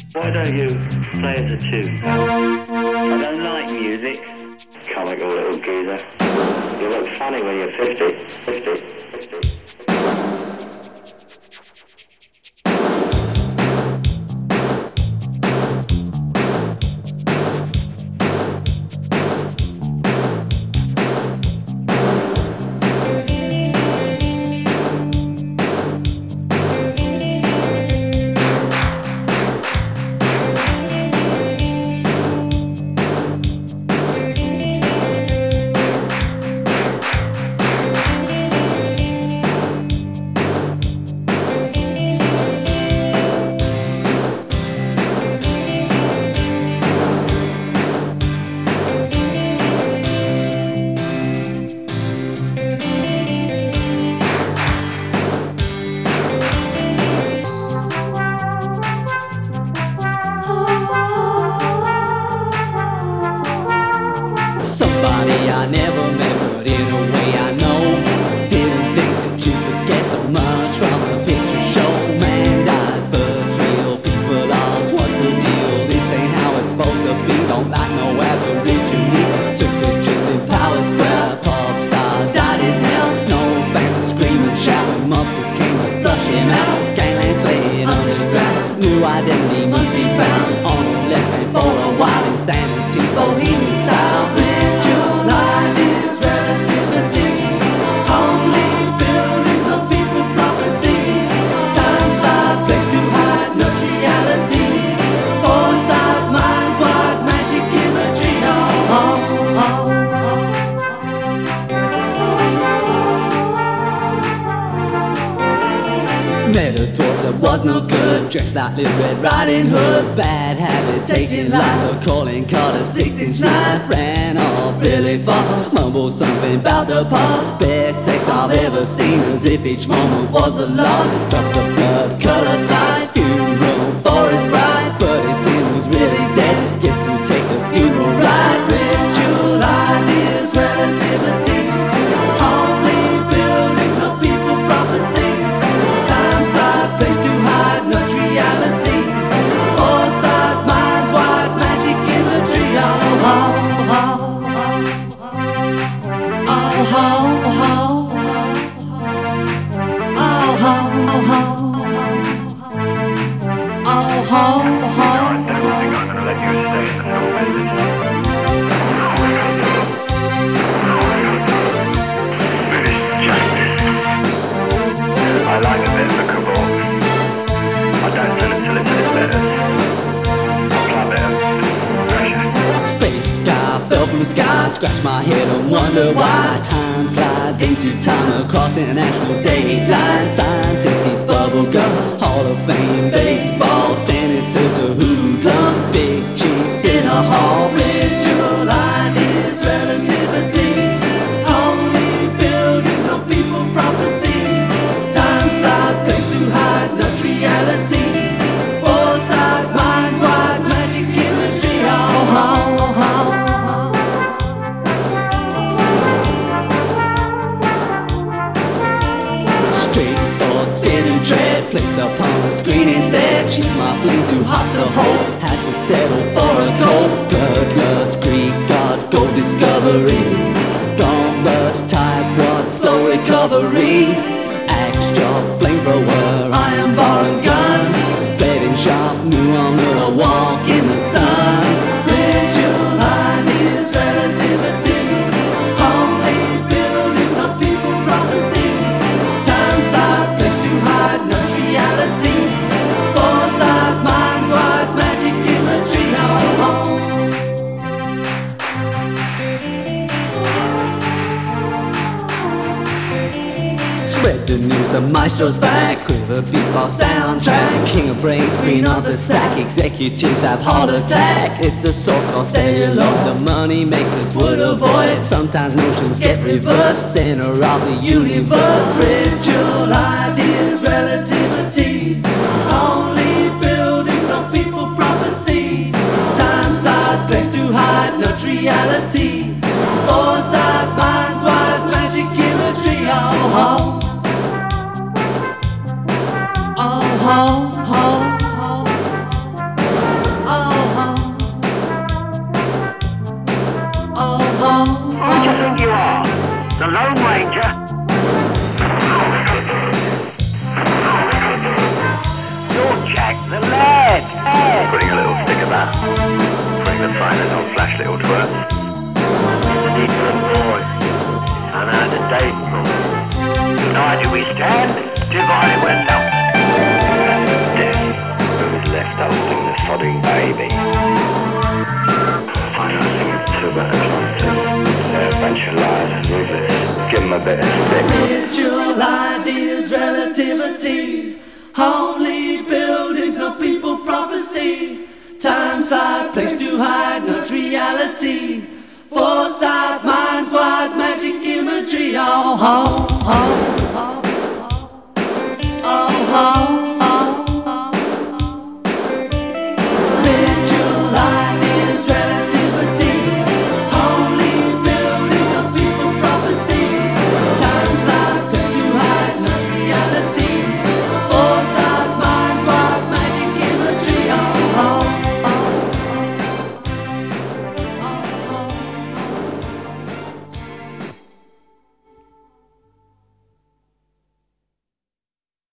Why don't you play as a tune? I don't like music. Comical little geezer. You look funny when you're 50. Somebody I never met, but in a way I know. Didn't think that you could get so much from a picture show. Man dies first, real people lost. What's the deal? This ain't how it's supposed to be. Don't like no aborigine. Took a trip in Palace Square. Pop star died as hell. No fans are screaming, shouting. Monsters came to flush him out. Gangland slaying underground. New identity must be found. On the left hand for a while. Insanity, bohemian style. Met a dwarf that was no good, dressed like Little Red Riding Hood. Bad habit, taking life, a calling card, a 6-inch knife. Ran off really fast, mumbled something about the past. Best sex I've ever seen, as if each moment was a loss. Drops of blood, colour slide, funeral for his bride. But it's him who's really dead, gets to take the funeral ride. Ritual ideas, relativity, only buildings, no people, prophecy. Place to hide, not reality. Foresight, minds wide, magic imagery. Oh, oh, oh, oh, oh, oh, oh, I don't think I'm going to let you stay until British justice. I like a bit of a cabal. I don't tell it till it's better. I'll play better. Space sky fell from the sky, scratch my head and wonder why. Time slides into time across international date lines. Scientists teach bubble gum, Hall of Fame baseball. Senators a hoodlum, big cheese in a hall. Ritual ideas, relativity, only buildings, no people, prophecy. Time slide, place to hide, not reality. Foresight, minds wide, magic imagery. Oh, oh, oh. Straight thoughts, fear to dread, placed upon the screen instead. She's my flame too hot to hold, had to settle for a cold. Bloodlust, Greek god, gold discovery. Gone bust, type rod, slow recovery. Axe job, flamethrower, iron bar and gun. Bedding shop, new on a walk in the sun. Ritual ideas, relativity, only buildings, no people, prophecy. Time side, place to hide, not reality. Foresight, minds wide, magic imagery. Oh, oh. Spread the news, the maestro's back. Quiver beatbox soundtrack. King of brains, queen of the sack. Executives have heart attack. It's a so-called celluloid the money makers would avoid. Sometimes notions get reversed. Center of the universe. Ritual ideas, relativity, only buildings, no people, prophecy. Time side, place to hide, not reality. Foresight, minds wide, magic imagery. Oh, oh. Oh, oh, oh, oh. little twerp. Different boy, and out of date, united we stand, divided we're not. Death, who's left holding the sodding baby. I don't think it's too bad they're a bunch of liars and losers. Give them a bit of stick. Spiritual ideas, relativity, only buildings, no people, prophecy. Time, side, place to hide, not reality. Foresight, minds wide, magic imagery. Oh, oh, oh.